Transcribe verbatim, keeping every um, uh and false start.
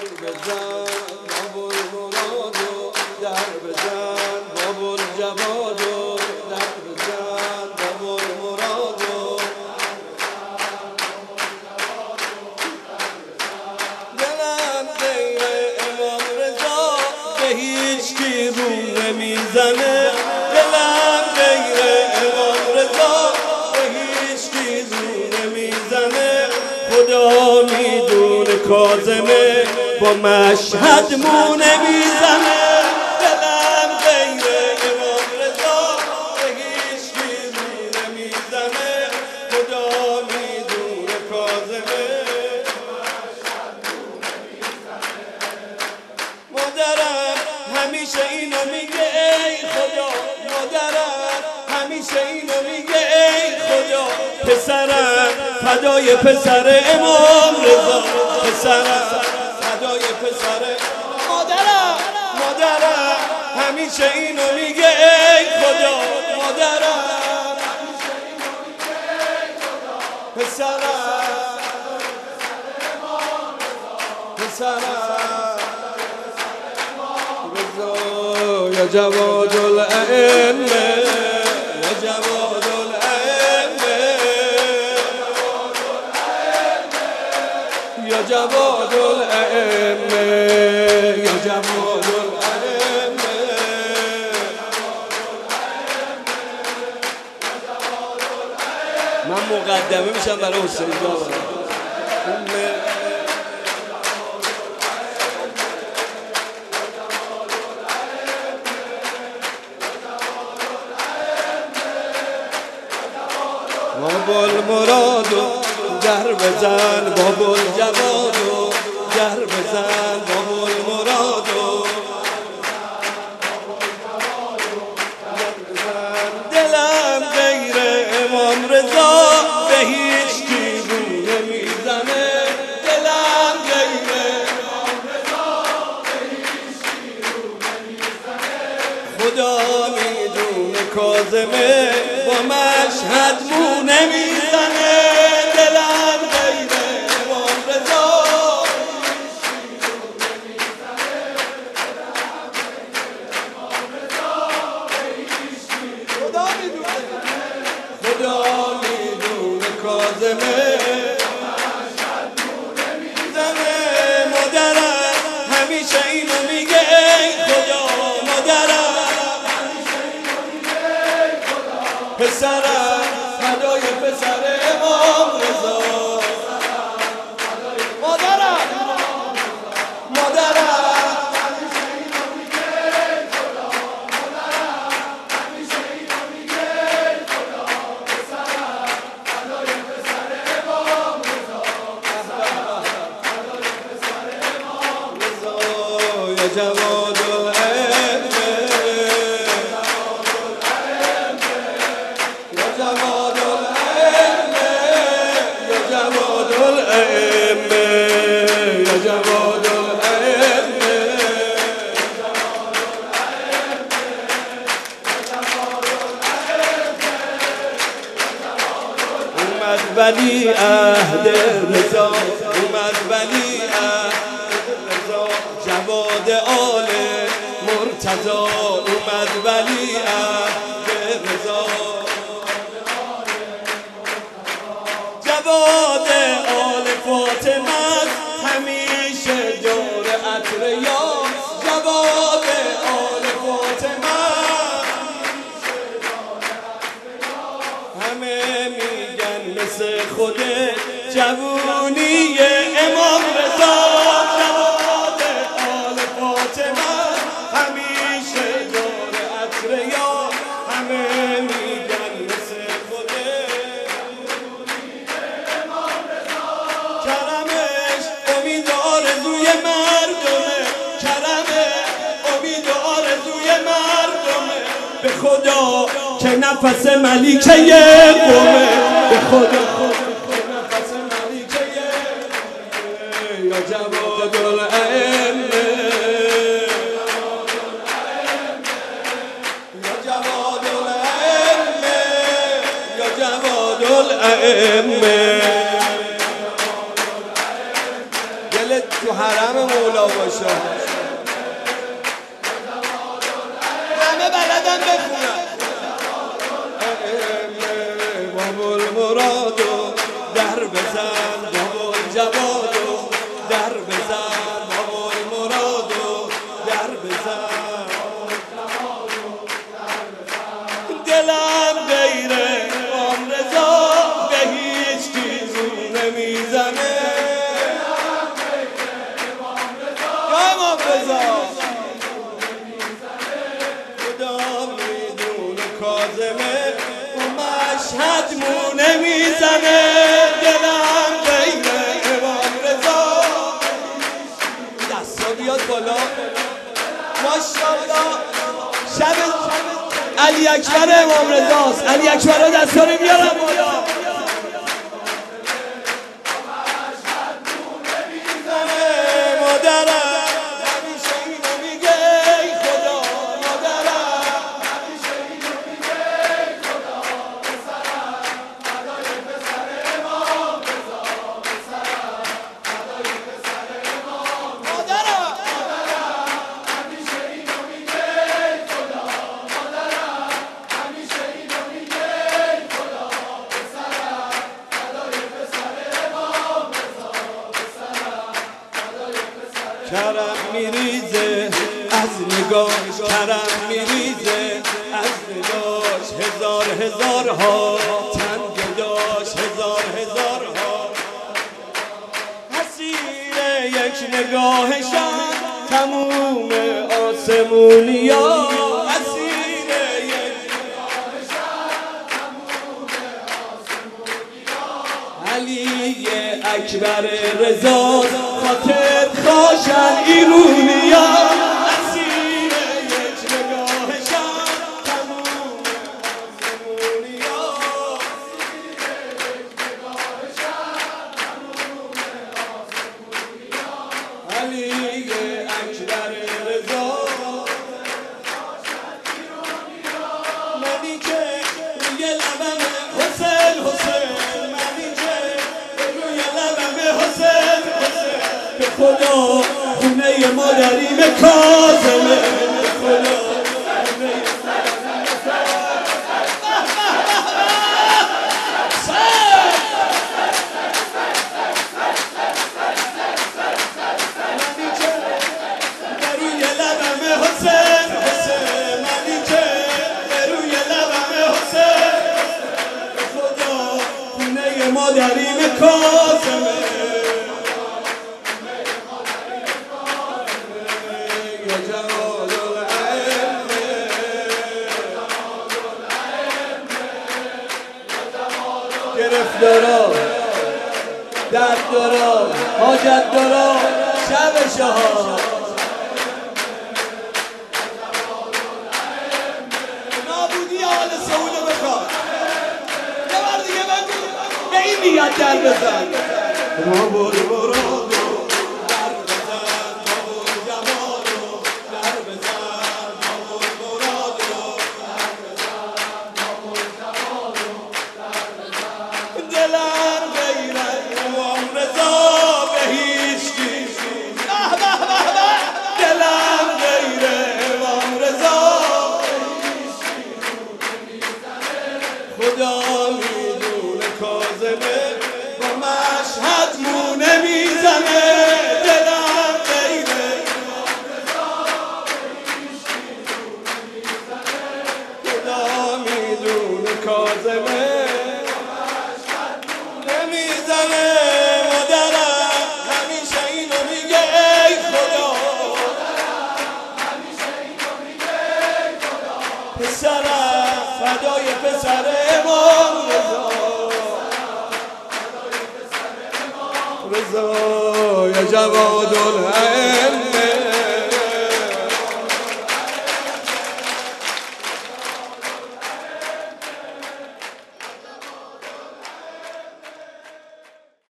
بزن باب المراد و در بزن باب الجواد و در بزن باب المراد و دلم غیر امام رضا به هیچ کی رو نمیزنه، دلم غیر امام رضا به هیچ کی رو نمیزنه. خدا میدونه کاظمه با مشهد مو نمیزنه، دلم غیر امام رضا به هیچ کی رو نمیزنه. خدا میدونه کاظمه مادرم همیشه اینو میگه ای خدا، مادرم همیشه اینو میگه ای خدا، پسرم فدای پسر امام رضا، پسرم فدای پسر مادرم، مادرم همیشه اینو میگه ای خدا، مادرم همیشه اینو میگه ای خدا، پسرم پسرم یا جواد الائمه یا جواد الائمه یا جواد الائمه یا جواد الائمه. من مقدمه میشم برای حسین جان. باب المراد و در بزن باب الجواد و در بزن باب المراد و دلم غیر امام رضا به هیچ کی رو نمیزنه، دلم غیر امام رضا به هیچ کی رو نمیزنه. خدا میدونه کاظمه با مشهد مو نمیزنه، دلم غیر امام رضا خدا میدونه، خدا میدونه کاظمه مادرم همیشه اینو میگه ای خدا، مادرم همیشه اینو میگه ای خدا، پسرم فدای پسر امام رضا، مادرم مادرم همیشه اینو میگه ای خدا، مادرم همیشه اینو میگه ای خدا، پسرم فدای پسر امام رضا، پسرم فدای پسر امام رضا. یا جواد الائمه یا جواد الائمه یا جواد الائمه یا جواد الائمه. اومد ولی عهد رضا، اومد ولی عهد رضا، جواد آل مرتضی، اومد ولی عهد رضا، جواد آل فاطمه همیشه دور عطر یار، جواد آل فاطمه همه میگن مثل خود جوونی امام رضا، جواد آل فاطمه همیشه دور عطر یار، همه میگن مثل خود کرمش امید آرزوی مردمه، کرمش امید آرزوی مردمه، به خدا که نفس ملیکه قومه، به خدا که نفس ملیکه قومه. یا جواد الائمه یا جواد الائمه یا جواد الائمه. حرم مولا باشه. همه بلدن بخونن باب المرادو در بزن، باب الجوادو در بزن، باب المرادو در بزن. دلم غیر امام رضا به هیچ چیزی نمیزنه. یا امام رضا خدا میدونه کاظمه و مشهد مو نمیزنه. دلم غیر امام رضا دستا بیاد بالا ماشاءالله. شب علی اکبر امام رضاست. علی اکبر ها دستا رو بیارم بالا. کرم میریزه از نگاش، کرم میریزه از نگاش. هزار هزار ها تن گداش، هزار هزار ها اسیر یک نگاهشان تموم آسمونیا. اسیر یک نگاهشان تموم آسمونیا. علی اکبر رضا خاطر خاشن ایرونیا. اسیر یک نگاهشان تموم آسمونیا. اسیر یک نگاهشان تموم آسمونیا. علی اکبر رضا خاشن ایرونیا. منی که روی لبم حسین حسین، منی که روی لبم حسین به خدا خونه مادریم کاظمه. به خدا خونه منی که روی لبم حسین حسین، منی که روی لبم حسین به خدا خونه مادریم کاظمه. گرفتارا درد دارا حاجت دارا شب شهاد نابودی آل سعود بکار. یه بار دیگه بگو به این نیت در بزن. بابا برادو در بزن، بابا جمالو در بزن، بابا برادو در بزن، بابا جمالو در بزن. دلم غیر امام رضا به هیچ چیزی. به به به به. دلم غیر امام رضا به هیچ چیزی نمیزنه. خدا میدونه کاظمه با مشهد مو نمیزنه. دلم غیر امام رضا به هیچ چیزی نمیزنه. خدا میدونه کاظمه نمیزنه. مادرم همیشه اینو میگه ای خدا. مادرم همیشه اینو میگه ای خدا. پسرم فدای پسر امام رضا. رضا یا جواد العلم